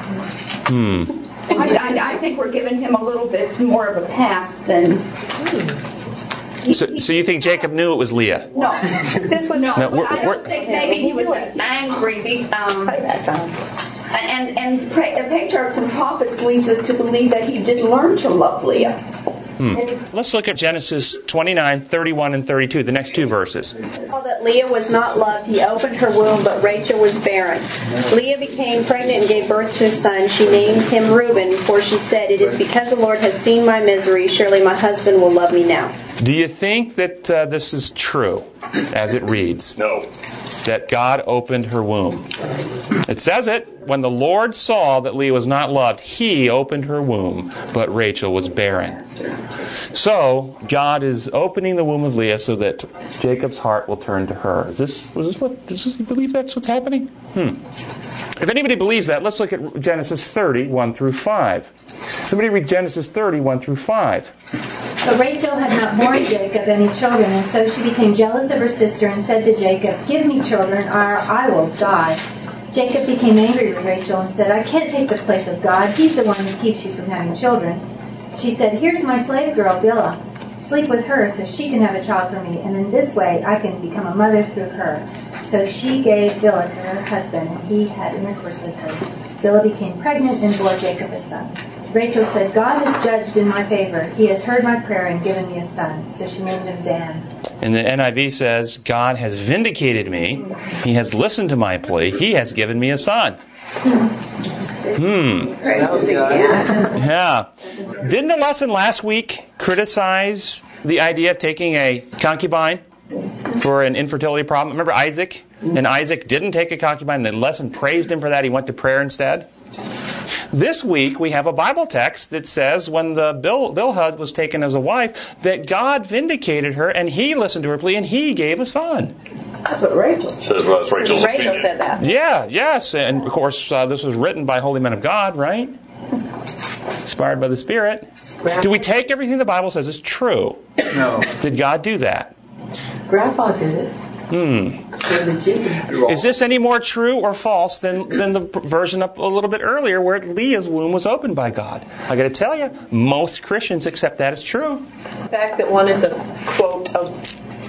S9: I think we're giving him a little bit more of a pass than...
S1: So you think Jacob knew it was Leah?
S9: No, this was no. I don't think maybe he was angry. And patriarchs and prophets leads us to believe that he did learn to love Leah.
S1: Let's look at Genesis 29, 31, and 32, the next two verses.
S11: Saw that Leah was not loved, he opened her womb, but Rachel was barren. Leah became pregnant and gave birth to a son. She named him Reuben, for she said, "It is because the Lord has seen my misery. Surely my husband will love me now."
S1: Do you think that this is true, as it reads?
S5: No.
S1: That God opened her womb. It says it, when the Lord saw that Leah was not loved, he opened her womb, but Rachel was barren. So, God is opening the womb of Leah so that Jacob's heart will turn to her. Does you believe that's what's happening? If anybody believes that, let's look at Genesis 30, 1 through 5. Somebody read Genesis 30, 1 through 5.
S19: But Rachel had not borne Jacob any children, and so she became jealous of her sister and said to Jacob, "Give me children, or I will die." Jacob became angry with Rachel and said, "I can't take the place of God. He's the one who keeps you from having children." She said, "Here's my slave girl, Bilhah. Sleep with her so she can have a child for me, and in this way I can become a mother through her." So she gave Bilhah to her husband, and he had intercourse with her. Bilhah became pregnant and bore Jacob a son. Rachel said, "God has judged in my favor. He has heard my prayer and given me a son." So she named him Dan.
S1: And the NIV says, "God has vindicated me. He has listened to my plea. He has given me a son." Yeah. Didn't the lesson last week criticize the idea of taking a concubine for an infertility problem? Remember Isaac? And Isaac didn't take a concubine. The lesson praised him for that. He went to prayer instead. This week we have a Bible text that says when the Bilhah was taken as a wife, that God vindicated her and he listened to her plea and he gave a son.
S11: That's what Rachel
S5: says. Well, Rachel
S11: said that.
S1: Yeah, yes. And of course, this was written by holy men of God, right? Inspired by the Spirit. Do we take everything the Bible says is true?
S2: No.
S1: Did God do that?
S14: Grandpa did it.
S1: Is this any more true or false than the version up a little bit earlier where Leah's womb was opened by God? I got to tell you, most Christians accept that as true.
S14: The fact that one is a quote of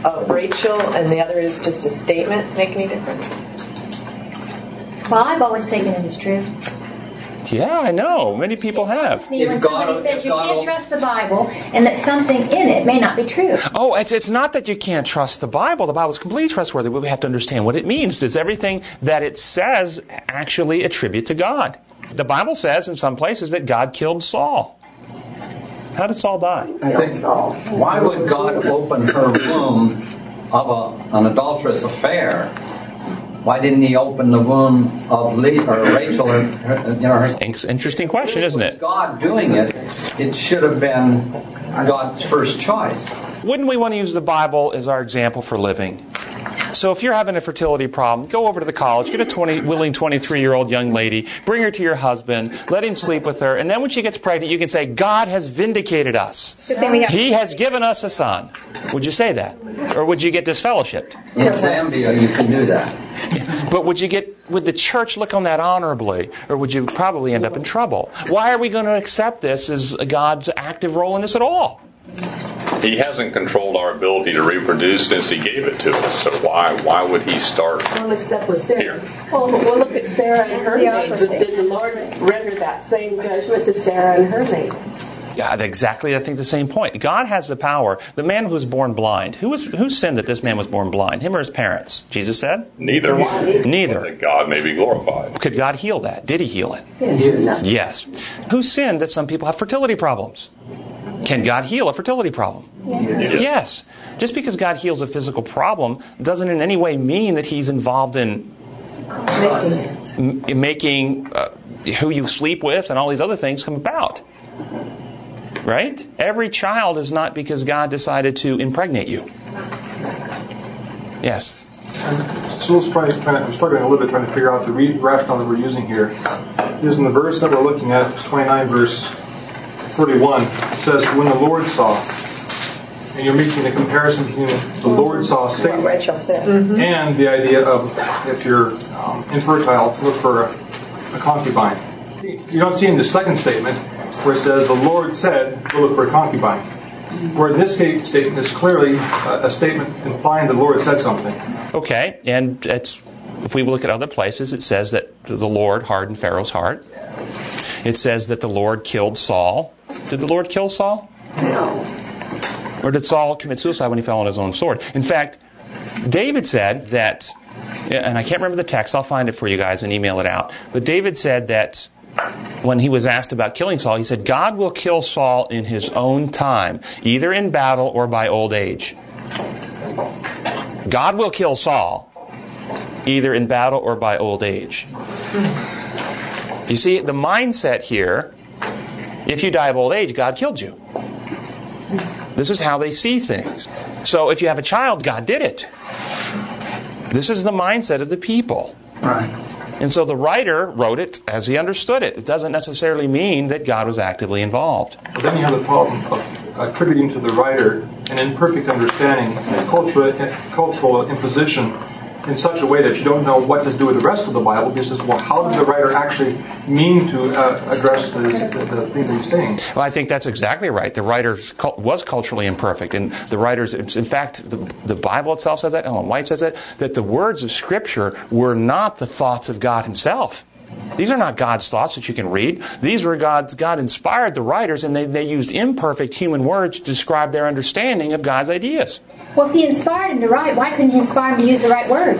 S14: of Rachel and the other is just a statement make any difference?
S8: Well, I've always taken it as true.
S1: Yeah, I know. Many people have.
S8: When somebody says you can't trust the Bible and that something in it may not be true.
S1: Oh, it's not that you can't trust the Bible. The Bible is completely trustworthy, but we have to understand what it means. Does everything that it says actually attribute to God? The Bible says in some places that God killed Saul. How did Saul die?
S15: Why would God open her womb of an adulterous affair? Why didn't He open the womb of Rachel? Her
S1: interesting question, isn't it?
S15: God doing it. It should have been God's first choice.
S1: Wouldn't we want to use the Bible as our example for living? So if you're having a fertility problem, go over to the college, get a willing 23-year-old young lady, bring her to your husband, let him sleep with her, and then when she gets pregnant, you can say, God has vindicated us. He has given us a son. Would you say that? Or would you get disfellowshipped?
S15: In Zambia, you can do that.
S1: But would the church look on that honorably? Or would you probably end up in trouble? Why are we going to accept this as God's active role in this at all?
S5: He hasn't controlled our ability to reproduce since He gave it to us. So why would He start
S12: Well, except with Sarah.
S5: here?
S12: Well, we'll look at Sarah and her maid. Did the Lord render that same judgment to Sarah and her maid?
S1: Yeah, exactly. I think the same point. God has the power. The man who was born blind. Who sinned that this man was born blind? Him or his parents? Jesus said?
S5: Neither.
S1: Neither.
S5: That God may be glorified.
S1: Could God heal that? Did He heal it?
S5: Yes.
S1: Who sinned that some people have fertility problems? Can God heal a fertility problem? Yes. Just because God heals a physical problem doesn't in any way mean that He's involved in making who you sleep with and all these other things come about. Right? Every child is not because God decided to impregnate you. Yes.
S20: So I'm struggling a little bit trying to figure out the rationale that we're using here. Because in the verse that we're looking at, 29 verse 31, it says, when the Lord saw, and you're making a comparison between the Lord saw statement
S14: Rachel said.
S20: and the idea of if you're infertile, look for a concubine. You don't see in the second statement where it says, the Lord said, go look for a concubine. Where in this case, statement is clearly a statement implying the Lord said something.
S1: Okay, and if we look at other places, it says that the Lord hardened Pharaoh's heart. It says that the Lord killed Saul. Did the Lord kill Saul?
S12: No.
S1: Or did Saul commit suicide when he fell on his own sword? In fact, David said that, and I can't remember the text, I'll find it for you guys and email it out. But David said that when he was asked about killing Saul, he said, God will kill Saul in His own time, either in battle or by old age. God will kill Saul, either in battle or by old age. You see, the mindset here, if you die of old age, God killed you. This is how they see things. So if you have a child, God did it. This is the mindset of the people.
S2: Right.
S1: And so the writer wrote it as he understood it. It doesn't necessarily mean that God was actively involved.
S20: But then you have the problem of attributing to the writer an imperfect understanding, cultural imposition in such a way that you don't know what to do with the rest of the Bible. Because, well, how did the writer actually mean to address the thing that he's saying?
S1: Well, I think that's exactly right. The writer was culturally imperfect. And the writers, in fact, the Bible itself says that, Ellen White says that the words of Scripture were not the thoughts of God Himself. These are not God's thoughts that you can read. These were God inspired the writers, and they used imperfect human words to describe their understanding of God's ideas.
S8: Well, if He inspired him to write, why couldn't He inspire him to use the right words?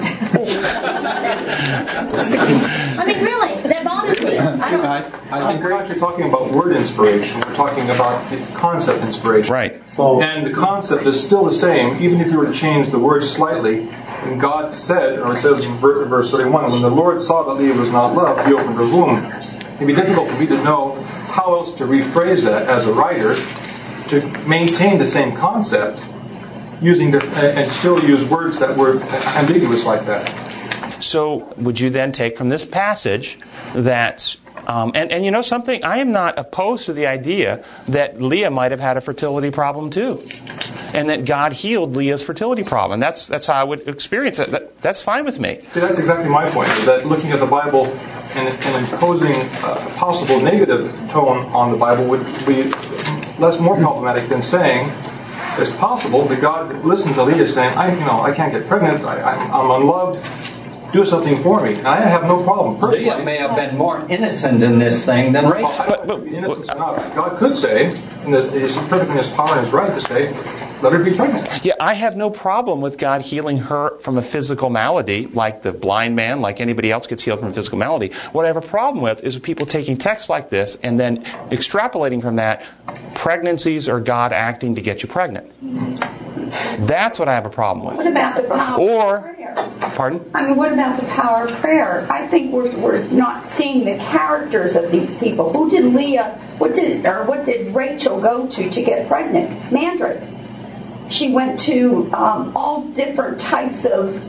S8: I mean, really, that bothers me.
S20: I think we're actually talking about word inspiration. We're talking about the concept inspiration.
S1: Right.
S20: And the concept is still the same, even if you were to change the words slightly. And God said, or it says in verse 31, when the Lord saw that Leah was not loved, He opened her womb. It'd be difficult for me to know how else to rephrase that as a writer to maintain the same concept, and still use words that were ambiguous like that.
S1: So would you then take from this passage that, and you know something, I am not opposed to the idea that Leah might have had a fertility problem too. And that God healed Leah's fertility problem. That's how I would experience it. That's fine with me.
S20: See, that's exactly my point, is that looking at the Bible and imposing a possible negative tone on the Bible would be more problematic than saying it's possible that God listened to Leah saying, I can't get pregnant, I'm unloved, do something for me. And I have no problem personally.
S15: Leah may have been more innocent in this thing than Rachel.
S20: God could say, and it's perfect in his power and his right to say, let her be pregnant.
S1: Yeah, I have no problem with God healing her from a physical malady, like the blind man, like anybody else gets healed from a physical malady. What I have a problem with is people taking texts like this and then extrapolating from that, pregnancies are God acting to get you pregnant. That's what I have a problem with.
S21: What about the power of prayer?
S1: Pardon?
S21: I mean, what about the power of prayer? I think we're not seeing the characters of these people. Who did Leah, what did Rachel go to get pregnant? Mandrakes. She went to all different types of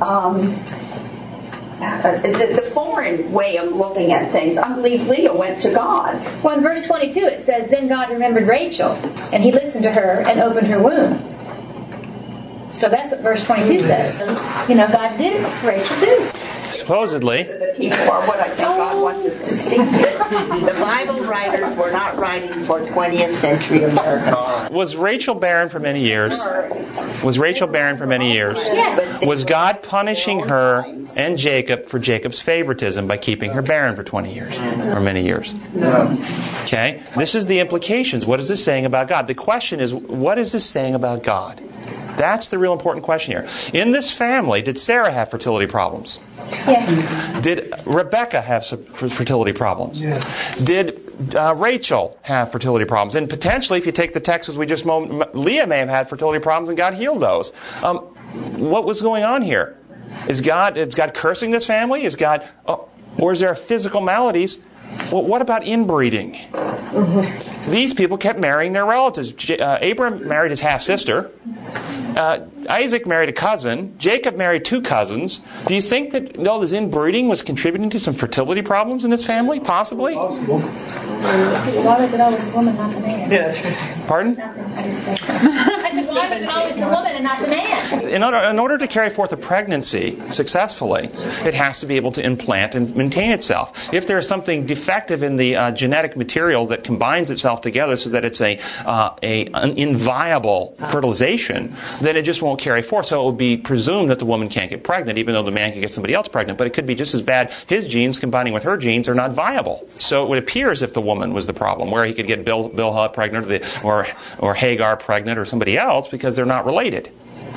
S21: the foreign way of looking at things. I believe Leah went to God.
S8: Well, in verse 22 it says, then God remembered Rachel, and he listened to her and opened her womb. So that's what verse 22 says. God did it for Rachel too.
S1: Supposedly.
S10: The people are what I think God wants us to see. The Bible writers were not writing for 20th century America.
S1: Was Rachel barren for many years? Was Rachel barren for many years?
S10: Yes.
S1: Was God punishing her and Jacob for Jacob's favoritism by keeping her barren for 20 years? Or many years?
S10: No.
S1: Okay? This is the implications. What is this saying about God? The question is, what is this saying about God? That's the real important question here. In this family, did Sarah have fertility problems?
S8: Yes.
S1: Did Rebecca have some fertility problems?
S13: Yes.
S1: Did Rachel have fertility problems? And potentially, if you take the text as we just Leah may have had fertility problems and God healed those. What was going on here? Is God cursing this family? Is God, or is there physical maladies? Well, what about inbreeding? So these people kept marrying their relatives. Abram married his half-sister. Isaac married a cousin. Jacob married two cousins. Do you think that all this inbreeding was contributing to some fertility problems in this family? Possibly?
S13: Possible.
S8: Why was it always the woman, not the man?
S1: Yeah, that's right. Pardon?
S8: I said, why was it always the woman and not the man?
S1: In order to carry forth a pregnancy successfully, it has to be able to implant and maintain itself. If there's something defective in the genetic material that combines itself together so that it's an inviable fertilization, then it just won't carry forth. So it would be presumed that the woman can't get pregnant, even though the man can get somebody else pregnant. But it could be just as bad. His genes combining with her genes are not viable. So it would appear as if the woman was the problem, where he could get Bilhah pregnant or Hagar pregnant or somebody else because they're not related.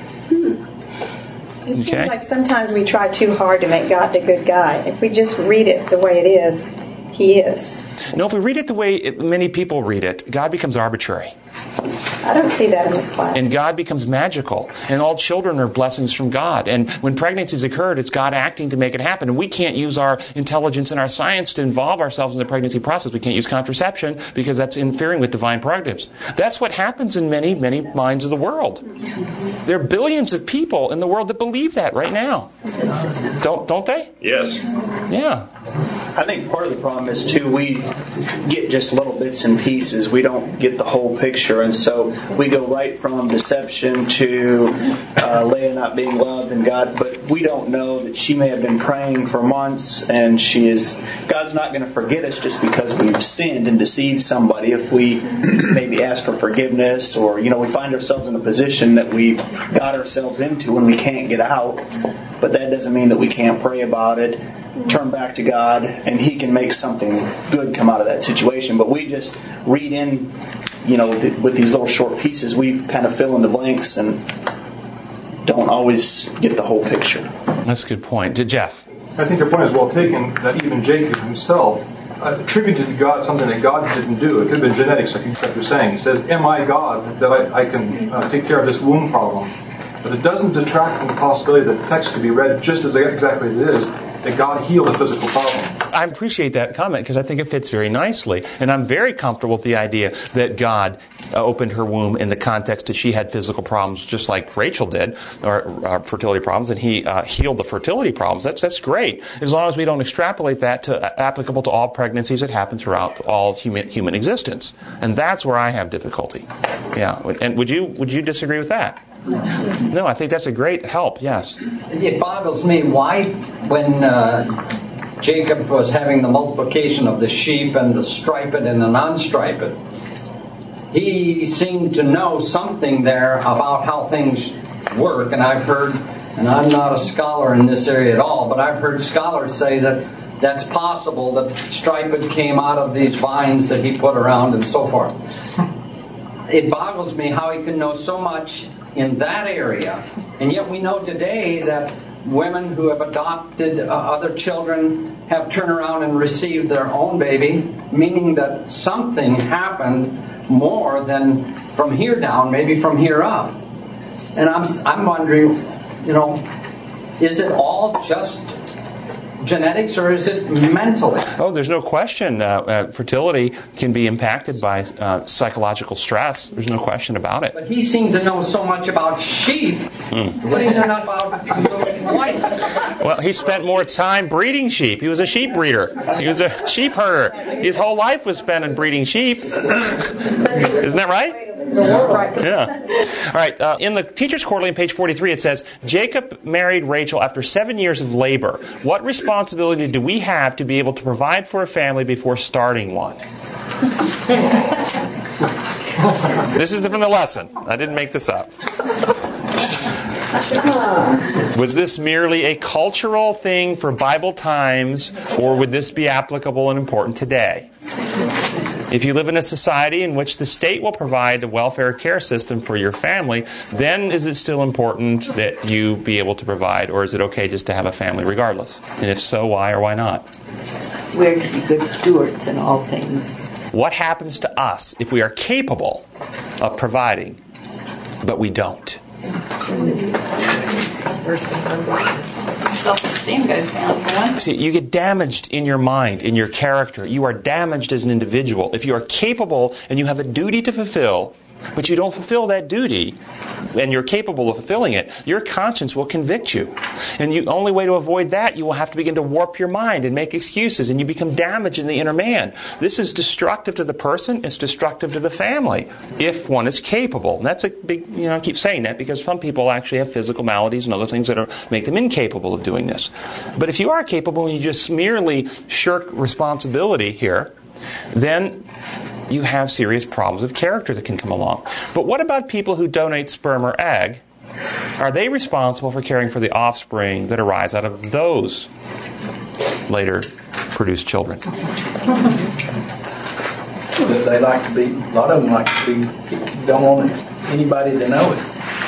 S11: It seems like sometimes we try too hard to make God the good guy. If we just read it the way it is, He is.
S1: No, if we read it the way many people read it, God becomes arbitrary.
S11: I don't see that in this class.
S1: And God becomes magical. And all children are blessings from God. And when pregnancies occurred, it's God acting to make it happen. And we can't use our intelligence and our science to involve ourselves in the pregnancy process. We can't use contraception because that's interfering with divine prerogatives. That's what happens in many, many minds of the world. There are billions of people in the world that believe that right now. Don't they?
S5: Yes.
S1: Yeah.
S6: I think part of the problem is, too, we get just little bits and pieces. We don't get the whole picture. And so we go right from deception to Leah not being loved and God. But we don't know that she may have been praying for months and God's not going to forget us just because we've sinned and deceived somebody. If we maybe ask for forgiveness or, we find ourselves in a position that we got ourselves into and we can't get out. But that doesn't mean that we can't pray about it, turn back to God, and He can make something good come out of that situation. But we just read in, with these little short pieces, we kind of fill in the blanks and don't always get the whole picture.
S1: That's a good point. Jeff?
S20: I think your point is well taken, that even Jacob himself attributed to God something that God didn't do. It could have been genetics, like you're saying. He says, am I God that I can take care of this womb problem? But it doesn't detract from the possibility that the text could be read just as exactly as it is, that God healed a physical problem.
S1: I appreciate that comment because I think it fits very nicely. And I'm very comfortable with the idea that God opened her womb in the context that she had physical problems just like Rachel did, or fertility problems, and He healed the fertility problems. That's great, as long as we don't extrapolate that to applicable to all pregnancies that happen throughout all human existence. And that's where I have difficulty. Yeah. And would you disagree with that? No, I think that's a great help, yes.
S15: It boggles me why, when Jacob was having the multiplication of the sheep and the striped and the non-striped, he seemed to know something there about how things work. And I've heard, and I'm not a scholar in this area at all, but I've heard scholars say that that's possible, that striped came out of these vines that he put around and so forth. It boggles me how he can know so much in that area, and yet we know today that women who have adopted other children have turned around and received their own baby, meaning that something happened more than from here down, maybe from here up. And I'm wondering, is it all just genetics, or is it mentally?
S1: Oh, there's no question. Fertility can be impacted by psychological stress. There's no question about it.
S15: But he seemed to know so much about sheep, but he knew not about life.
S1: Well, he spent more time breeding sheep. He was a sheep breeder. He was a sheep herder. His whole life was spent in breeding sheep. Isn't that right? Yeah. All right. In the Teacher's Quarterly on page 43, it says, Jacob married Rachel after 7 years of labor. What responsibility do we have to be able to provide for a family before starting one? This is from the lesson. I didn't make this up. Was this merely a cultural thing for Bible times, or would this be applicable and important today? If you live in a society in which the state will provide a welfare care system for your family, then is it still important that you be able to provide, or is it okay just to have a family regardless? And if so, why or why not?
S10: We're to be good stewards in all things.
S1: What happens to us if we are capable of providing, but we don't?
S7: Self-esteem goes down.
S1: See, you get damaged in your mind, in your character. You are damaged as an individual. If you are capable and you have a duty to fulfill, but you don't fulfill that duty, and you're capable of fulfilling it, your conscience will convict you. And the only way to avoid that, you will have to begin to warp your mind and make excuses, and you become damaged in the inner man. This is destructive to the person. It's destructive to the family if one is capable. And that's a big, I keep saying that because some people actually have physical maladies and other things that make them incapable of doing this. But if you are capable and you just merely shirk responsibility here, then you have serious problems of character that can come along. But what about people who donate sperm or egg? Are they responsible for caring for the offspring that arise out of those later produced children?
S22: They like to be, a lot of them like to be, don't want anybody to know it.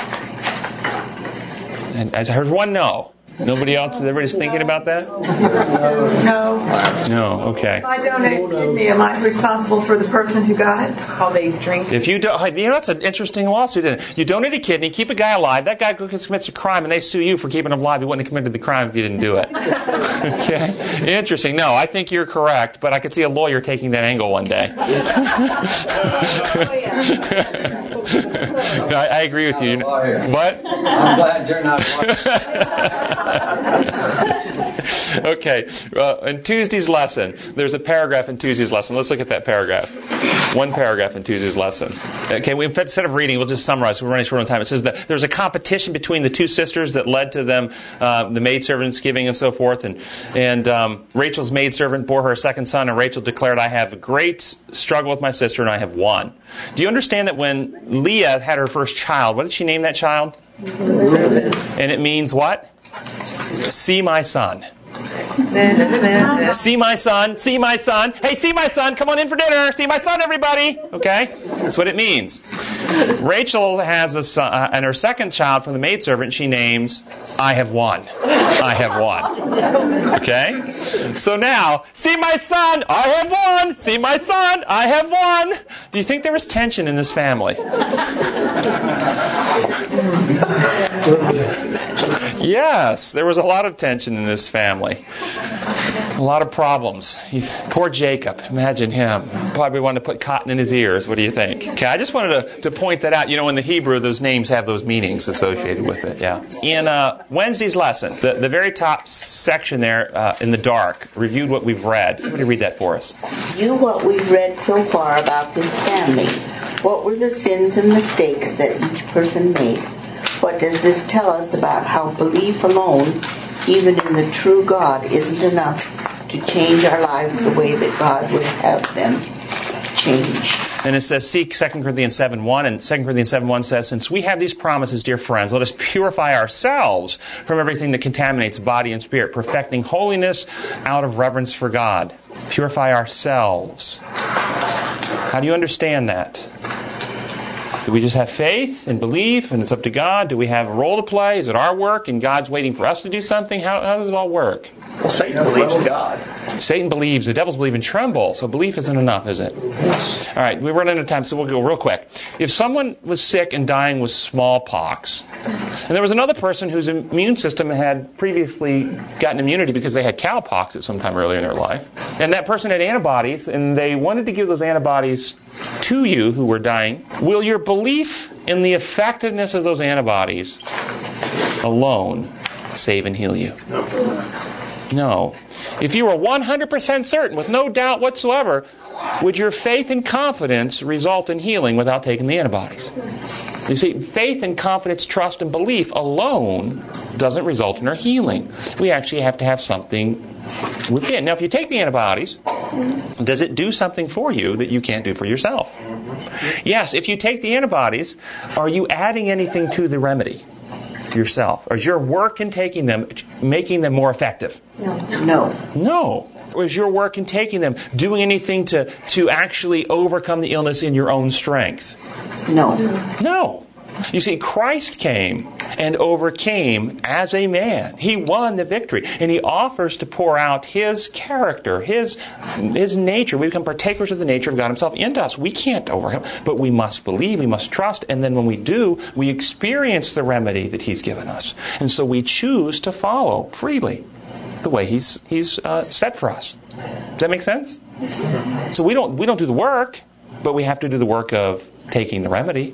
S1: And as I heard one no. Nobody else? Everybody's thinking about that?
S7: No.
S1: No, okay.
S7: If I donate a kidney, am I responsible for the person who got it?
S14: How they drink.
S1: If you don't, that's an interesting lawsuit, isn't it? You donate a kidney, keep a guy alive, that guy commits a crime, and they sue you for keeping him alive. He wouldn't have committed the crime if you didn't do it. Okay? Interesting. No, I think you're correct, but I could see a lawyer taking that angle one day. I agree with you. What?
S15: I'm glad you're not.
S1: Okay, in Tuesday's lesson, there's a paragraph in Tuesday's lesson. Let's look at that paragraph. One paragraph in Tuesday's lesson. Okay, instead of reading, we'll just summarize. We're running short on time. It says that there's a competition between the two sisters that led to them, the maidservants giving and so forth. And Rachel's maidservant bore her a second son, and Rachel declared, I have a great struggle with my sister, and I have won. Do you understand that when Leah had her first child, what did she name that child? Reuben. And it means what? See my son. See my son, see my son. Hey, see my son, come on in for dinner. See my son, everybody. Okay? That's what it means. Rachel has a son, and her second child from the maidservant she names, I have won. I have won. Okay? So now, see my son, I have won. See my son, I have won. Do you think there was tension in this family? Yes, there was a lot of tension in this family. A lot of problems. Poor Jacob. Imagine him. Probably wanted to put cotton in his ears. What do you think? Okay, I just wanted to point that out. In the Hebrew, those names have those meanings associated with it. Yeah. In Wednesday's lesson, the very top section there in the dark, reviewed what we've read. Somebody read that for us.
S10: Review what we've read so far about this family. What were the sins and mistakes that each person made? What does this tell us about how belief alone, even in the true God, isn't enough to change our lives the way that God would have them change.
S1: And it says, seek 2 Corinthians 7:1, and 2 Corinthians 7:1 says, since we have these promises, dear friends, let us purify ourselves from everything that contaminates body and spirit, perfecting holiness out of reverence for God. Purify ourselves. How do you understand that? Do we just have faith and belief and it's up to God? Do we have a role to play? Is it our work and God's waiting for us to do something? How does it all work?
S6: Well, Satan believes in God.
S1: Satan believes. The devils believe and tremble. So belief isn't enough, is it? All right, we're running out of time, so we'll go real quick. If someone was sick and dying with smallpox, and there was another person whose immune system had previously gotten immunity because they had cowpox at some time earlier in their life, and that person had antibodies, and they wanted to give those antibodies to you who were dying, will your belief in the effectiveness of those antibodies alone save and heal you? No. If you were 100% certain, with no doubt whatsoever, would your faith and confidence result in healing without taking the antibodies? You see, faith and confidence, trust and belief alone doesn't result in our healing. We actually have to have something within. Now, if you take the antibodies, does it do something for you that you can't do for yourself? Yes, if you take the antibodies, are you adding anything to the remedy yourself? Or is your work in taking them making them more effective? No. Or is your work in taking them doing anything to actually overcome the illness in your own strength? No. You see, Christ came and overcame as a man. He won the victory. And He offers to pour out His character, His nature. We become partakers of the nature of God Himself into us. We can't overcome, but we must believe, we must trust, and then when we do, we experience the remedy that He's given us. And so we choose to follow freely the way He's set for us. Does that make sense? So we don't do the work, but we have to do the work of taking the remedy.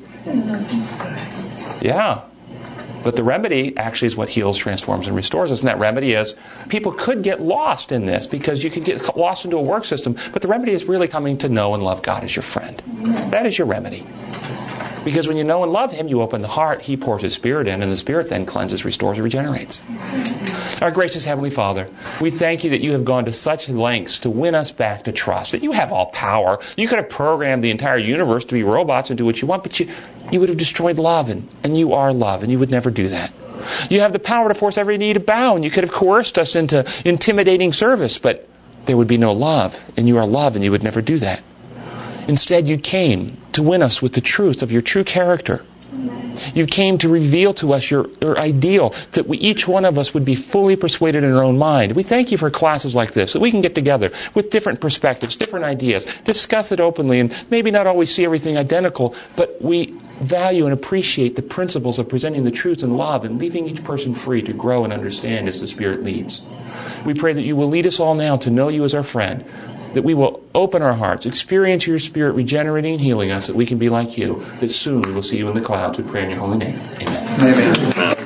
S1: Yeah. But the remedy actually is what heals, transforms, and restores us. And that remedy is, people could get lost in this because you could get lost into a work system, but the remedy is really coming to know and love God as your friend. That is your remedy. Because when you know and love Him, you open the heart, He pours His Spirit in, and the Spirit then cleanses, restores, and regenerates. Our gracious Heavenly Father, we thank You that You have gone to such lengths to win us back to trust, that You have all power. You could have programmed the entire universe to be robots and do what You want, but you would have destroyed love, and You are love, and You would never do that. You have the power to force every knee to bow, and You could have coerced us into intimidating service, but there would be no love, and You are love, and You would never do that. Instead, You came to win us with the truth of Your true character. You came to reveal to us your ideal, that each one of us would be fully persuaded in our own mind. We thank You for classes like this, that we can get together with different perspectives, different ideas, discuss it openly, and maybe not always see everything identical, but we value and appreciate the principles of presenting the truth in love and leaving each person free to grow and understand as the Spirit leads. We pray that You will lead us all now to know You as our friend, that we will open our hearts, experience Your Spirit regenerating and healing us, that we can be like You, that soon we will see You in the clouds. We pray in Your holy name. Amen.
S2: Amen.